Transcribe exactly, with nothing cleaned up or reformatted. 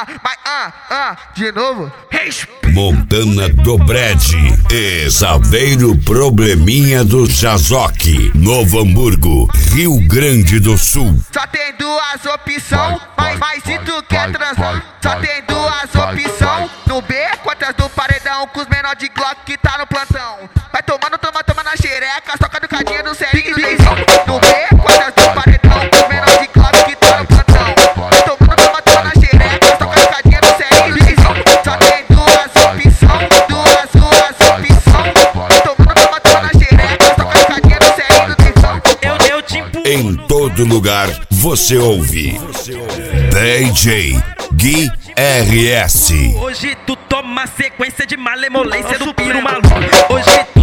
ah, mas ah, ah, de novo. Montana do Brad, Exaveiro Probleminha do Jazoque, Novo Hamburgo, Rio Grande do Sul. Só tem duas opções, mas, mas se tu quer transar, só tem duas opções. No B, quantas do paredão, com os menor de Glock que tá no plantão. Vai tomando, toma, toma na xereca, toca do cadinho do serinho do leizão. No B, quantas do paredão, com os menor de Glock que tá no plantão. Vai tomando, toma, toma na xereca, toca do cadinho do serinho do leizão. Só tem duas opções, duas, duas opções. Vai tomando, toma, toma na xereca, toca do cadinho do serinho do leizão. Eu, eu te empujo. Em todo lugar você ouve D J Gui R S. Hoje tu toma sequência de malemolência do piro maluco. Hoje tu